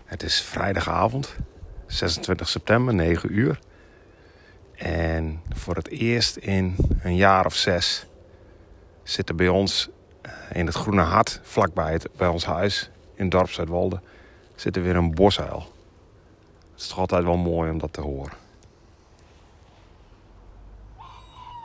Het is vrijdagavond, 26 september, 9 uur. En voor het eerst in een jaar of 6 zit er bij ons in het Groene Hart, vlakbij bij ons huis in Dorp Zuidwolde, zit er weer een bosuil. Het is toch altijd wel mooi om dat te horen.